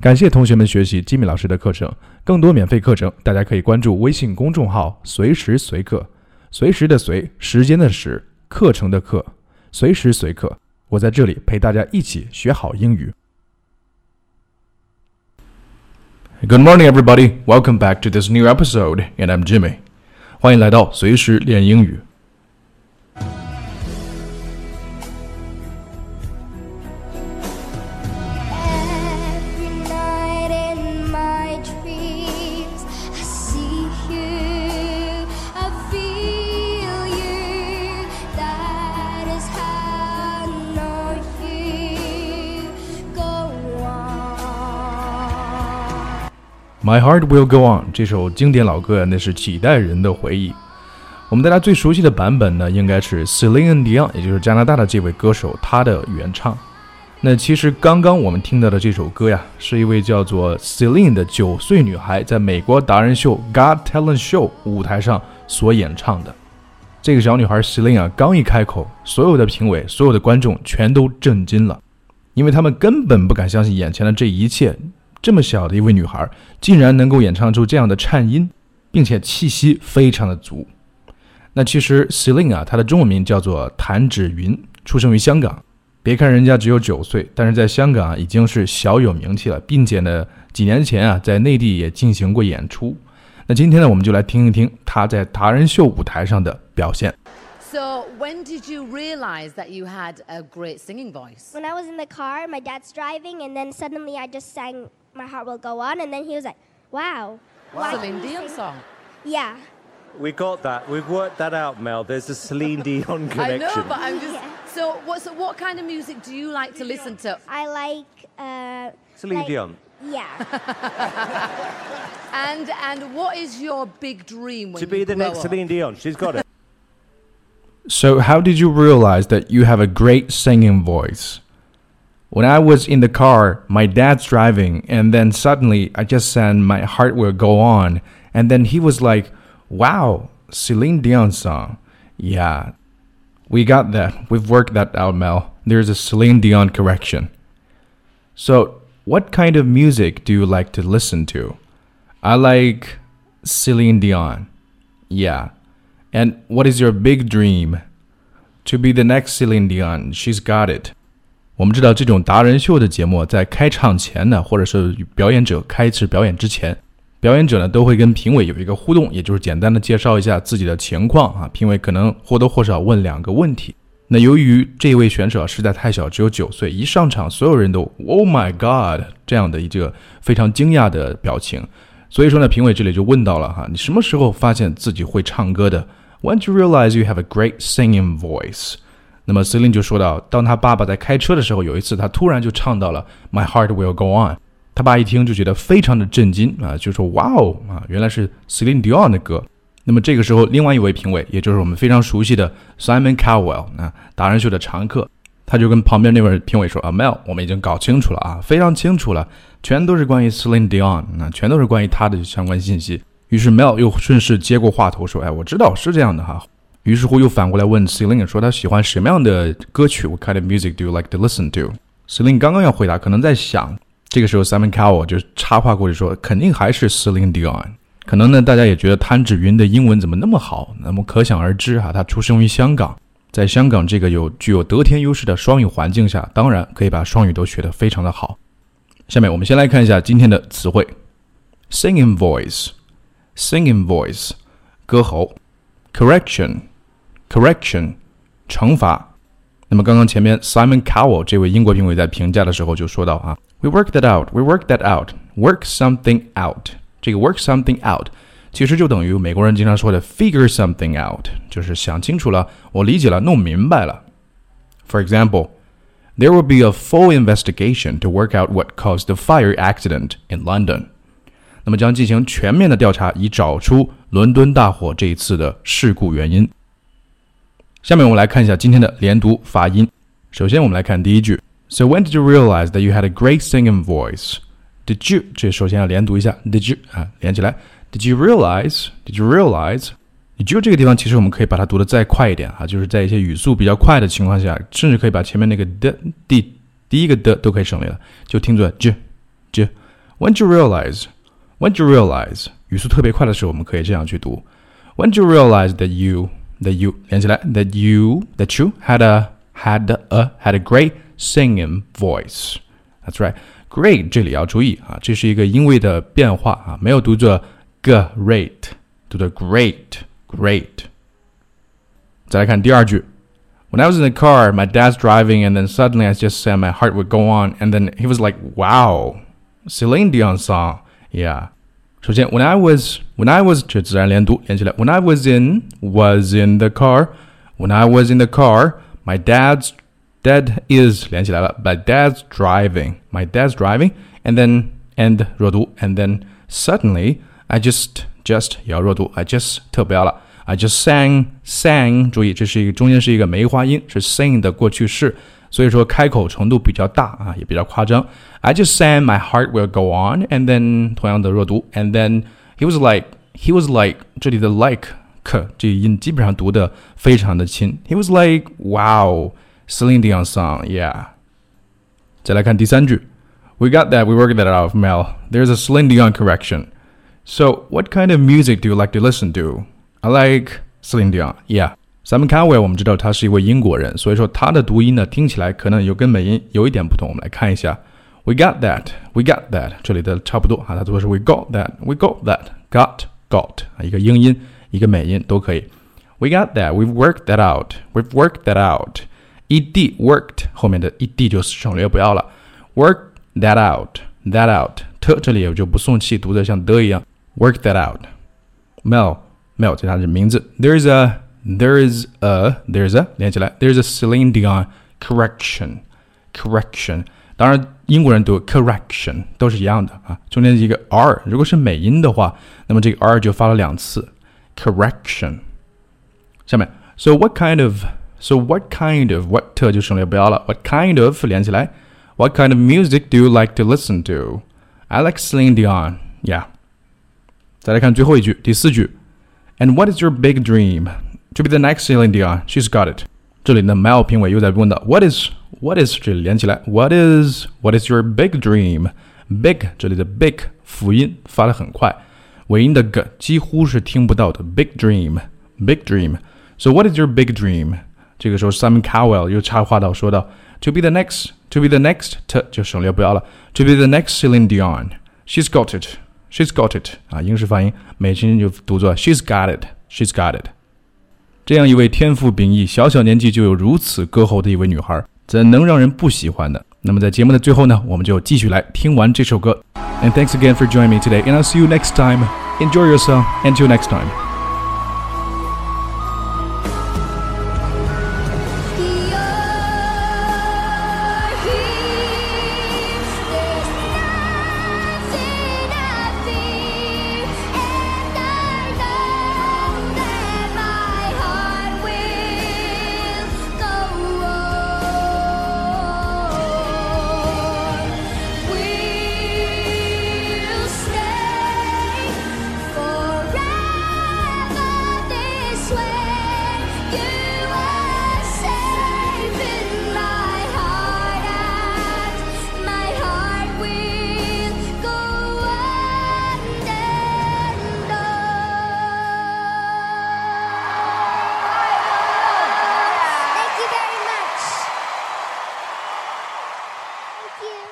感谢同学们学习吉米老师的课程，更多免费课程，大家可以关注微信公众号随时随课，随时的随，时间的时，课程的课，随时随课，我在这里陪大家一起学好英语。Good morning, everybody. Welcome back to this new episode, and I'm Jimmy. 欢迎来到随时练英语。My Heart Will Go On 这首经典老歌那是几代人的回忆。我们大家最熟悉的版本呢，应该是 Celine Dion， 也就是加拿大的这位歌手他的原唱。那其实刚刚我们听到的这首歌呀，是一位叫做 Celine 的9岁女孩在美国达人秀 Got Talent Show 舞台上所演唱的。这个小女孩 Celine 啊，刚一开口，所有的评委、所有的观众全都震惊了，因为他们根本不敢相信眼前的这一切。这么小的一位女孩竟然能够演唱出这样的颤音，并且气息非常的足。那其实 Celine 啊，她的中文名叫做谭芷云，出生于香港。别看人家只有9岁，但是在香港啊已经是小有名气了，并且呢几年前啊在内地也进行过演出。那今天呢我们就来听一听她在达人秀舞台上的表现。 So when did you realize that you had a great singing voice? When I was in the car, my dad's driving, and then suddenly I just sang My Heart Will Go On, and then he was like, wow. Celine Dion song. Yeah. We got that. We've worked that out, Mel. There's a Celine Dion connection. I know, but I'm just... Yeah. So what kind of music do you like to listen to? I like, Celine Dion. Yeah. And what is your big dream when To be you the grow next up? Celine Dion. She's got it. So how did you realize that you have a great singing voice? When I was in the car, my dad's driving, and then suddenly I just sang My Heart Will Go On, and then he was like, wow, Celine Dion song. Yeah, we got that. We've worked that out, Mel. There's a Celine Dion correction. So, what kind of music do you like to listen to? I like Celine Dion. Yeah. And what is your big dream? To be the next Celine Dion. She's got it. 我们知道这种达人秀的节目在开场前呢，或者是表演者开始表演之前，表演者呢都会跟评委有一个互动，也就是简单的介绍一下自己的情况啊。评委可能或多或少问2个问题。那由于这位选手实在太小，只有9岁，一上场所有人都 Oh my God 这样的一个非常惊讶的表情。所以说呢，评委这里就问到了哈，你什么时候发现自己会唱歌的？ When did you realize you have a great singing voice? 那么 Celine 就说到，当他爸爸在开车的时候，有一次他突然就唱到了 My Heart Will Go On。 他爸一听就觉得非常的震惊啊，就说哇哦啊，原来是 Celine Dion 的歌。那么这个时候另外一位评委，也就是我们非常熟悉的 Simon Cowell 达人秀的常客，他就跟旁边那位评委说啊 Mel， 我们已经搞清楚了啊，非常清楚了，全都是关于 Celine Dion， 全都是关于他的相关信息。于是 Mel 又顺势接过话头说，哎，我知道是这样的哈。于是乎又反过来问 Celine 说，他喜欢什么样的歌曲 What kind of music do you like to listen to? Celine 刚刚要回答，可能在想，这个时候 Simon Cowell 就插话过去说，肯定还是 Celine Dion。可能呢大家也觉得谭芷云的英文怎么那么好，那么可想而知哈，他出生于香港，在香港这个具有得天优势的双语环境下，当然可以把双语都学得非常的好。下面我们先来看一下今天的词汇。 Singing voice Singing voice 歌喉。 Correction 惩罚。那么刚刚前面 Simon Cowell 这位英国评委在评价的时候就说到啊 We worked that out Work something out。 这个 work something out 其实就等于美国人经常说的 figure something out， 就是想清楚了，我理解了，弄明白了。 For example, there will be a full investigation to work out what caused the fire accident in London。 那么将进行全面的调查，以找出伦敦大火这一次的事故原因。下面我们来看一下今天的连读发音。首先我们来看第一句 So when did you realize that you had a great singing voice? Did you 这首先要连读一下 Did you 连起来 Did you realize Did you 这个地方其实我们可以把它读得再快一点就是在一些语速比较快的情况下，甚至可以把前面那个的第一个的都可以省略了，就听作 j When you realize,语速特别快的时候，我们可以这样去读。When you realize that you 连起来 that you had a great singing voice. That's right. Great 这里要注意啊，这是一个音位的变化啊，没有读作 great， 读作 great。再来看第二句。When I was in the car, my dad's driving, and then suddenly I just said my heart would go on, and then he was like, "Wow, Celine Dion song, yeah." 首先 when I was 这自然连读连起来 When I was in the car, when I was in the car, my dad is 连起来了 my dad's driving, and 弱读 and then suddenly I just 也要弱读 I just 特不要了I just sang 注意这是中间是一个梅花音是 sing 的过去式所以说开口程度比较大啊也比较夸张 I just sang my heart will go on and then 同样的弱读 and then he was like 这里的 like 这个音基本上读的非常的轻 he was like wow Celine Dion song yeah 再来看第三句 we got that we worked that out Mel there's a Celine Dion correction so what kind of music do you like to listen to I like Celine Dion, yeah. Simon Cowell 我们知道他是一位英国人，所以说他的读音呢听起来可能有跟美音有一点不同。我们来看一下 We got that, 这里的差不多啊，他读的是 We got that, got 一个英音一个美音都可以。We got that, we've worked that out. ed worked 后面的 ed 就省略不要了。Work that out, t 这里也就不送气，读的像的一样。Work that out. Mel 这它是名字 There is a 连起来 There's a Celine Dion correction 当然英国人读 correction 都是一样的啊中间一个 R 如果是美音的话那么这个 R 就发了两次 correction 下面 So what kind of what 就省略不要了 What kind of 连起来 What kind of music do you like to listen to I like Celine Dion Yeah 再来看最后一句第四句And what is your big dream? To be the next Celine Dion. She's got it. 这里的 Mel 评委又在问到 What is 这里连起来 What is your big dream? Big 这里的 big 辅音发得很快尾音的 g 几乎是听不到的 Big dream. So what is your big dream? 这个时候 Simon Cowell 又插话到说到 To be the next t 就省略不要了 To be the next Celine Dion. She's got it 啊，英式发音美其音就读作 She's got it 这样一位天赋秉异小年纪就有如此歌喉的一位女孩怎能让人不喜欢呢那么在节目的最后呢我们就继续来听完这首歌 And thanks again for joining me today and I'll see you next time Enjoy yourself until next time